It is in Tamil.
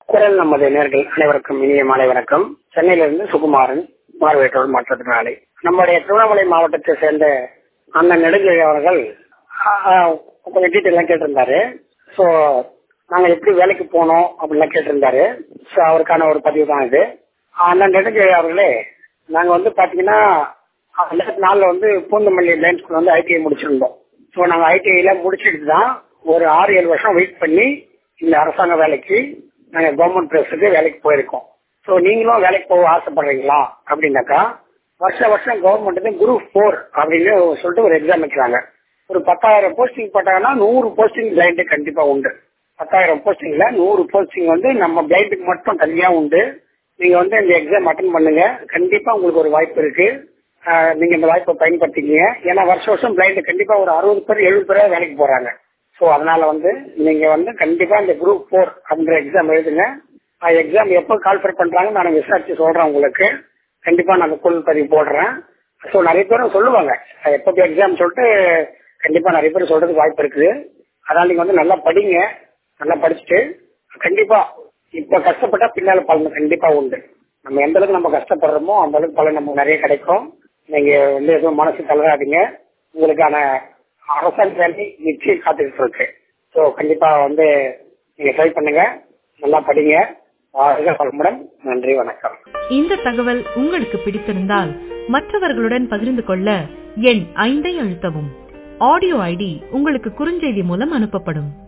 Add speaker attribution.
Speaker 1: குரல் நமது நேர்கள் அனைவருக்கும் இனிய மாலை வணக்கம். சென்னையிலிருந்து சுகுமாரன், பார்வையற்றோர் மாற்றுத்திறனாளி. நம்முடைய திருவண்ணாமலை மாவட்டத்தை சேர்ந்த அண்ணன் நெடுஞ்செழி அவர்கள் கொஞ்சம் டீட்டெயிலாம் கேட்டிருந்தாரு. ஸோ நாங்க எப்படி வேலைக்கு போனோம் அப்படின்லாம் கேட்டிருந்தாரு. ஸோ அவருக்கான ஒரு பதிவு தான் இது. அண்ணன் நெடுஞ்செழி அவர்களே, நாங்க வந்து பாத்தீங்கன்னா நாள்ல வந்து பூந்தமல்லி லைன் ஸ்கூல் வந்து ஐடிஐ முடிச்சிருந்தோம். ஸோ நாங்க ஐடிஐல முடிச்சுட்டு தான் ஒரு 6-7 வருஷம் வெயிட் பண்ணி இந்த அரசாங்க வேலைக்கு நாங்க கவர்மெண்ட் பிளேஸுக்கு வேலைக்கு போயிருக்கோம். ஸோ நீங்களும் வேலைக்கு போக ஆசைப்படுறீங்களா அப்படின்னாக்கா, வருஷம் கவர்மெண்ட் குரூப் 4 அப்படின்னு சொல்லிட்டு ஒரு எக்ஸாம் வைக்கிறாங்க. ஒரு 10,000 போஸ்டிங் போட்டாங்கன்னா 100 போஸ்டிங் பிளைண்டு கண்டிப்பா உண்டு. 10,000 போஸ்டிங்ல 100 போஸ்டிங் வந்து நம்ம பிளைண்டுக்கு மட்டும் தனியா உண்டு. நீங்க வந்து இந்த எக்ஸாம் அட்டன் பண்ணுங்க, கண்டிப்பா உங்களுக்கு ஒரு வாய்ப்பு இருக்கு. நீங்க இந்த வாய்ப்பை பயன்படுத்திக்கீங்க. ஏன்னா வருஷம் பிளைண்டு கண்டிப்பா ஒரு 60 பேர் 70 பேரா வேலைக்கு போறாங்க. ஸோ அதனால வந்து நீங்க வந்து கண்டிப்பா இந்த குரூப் 4 அப்படின்ற எக்ஸாம் எழுதுங்க. எக்ஸாம் எப்போ கால்ஃபர் பண்றாங்க நான் விசாரிச்சு சொல்றேன் உங்களுக்கு. கண்டிப்பா நான் குரல் பதிவு போடுறேன். ஸோ நிறைய பேரும் சொல்லுவாங்க எப்போ எக்ஸாம் சொல்லிட்டு, கண்டிப்பா நிறைய பேர் சொல்றதுக்கு வாய்ப்பு இருக்குது. அதனால நீங்க வந்து நல்லா படிங்க. நல்லா படிச்சுட்டு கண்டிப்பா இப்ப கஷ்டப்பட்டா பின்னால பலன் கண்டிப்பா உண்டு. நம்ம எந்த அளவுக்கு நம்ம கஷ்டப்படுறோமோ அந்த அளவுக்கு பலன் நமக்கு நிறைய கிடைக்கும். நீங்க வந்து எதுவும் மனசு தளராதீங்க. உங்களுக்கான அரசாங்க வேலை நிச்சயம் காத்துக்கிட்டு இருக்கு. ஸோ கண்டிப்பா வந்து நீங்க ட்ரை பண்ணுங்க, நல்லா படிங்க. வளமுடன். நன்றி, வணக்கம்.
Speaker 2: இந்த தகவல் உங்களுக்கு பிடித்திருந்தால் மற்றவர்களுடன் பகிர்ந்து கொள்ள எண் 5 அழுத்தவும். ஆடியோ ஐடி உங்களுக்கு குறுஞ்செய்தி மூலம் அனுப்பப்படும்.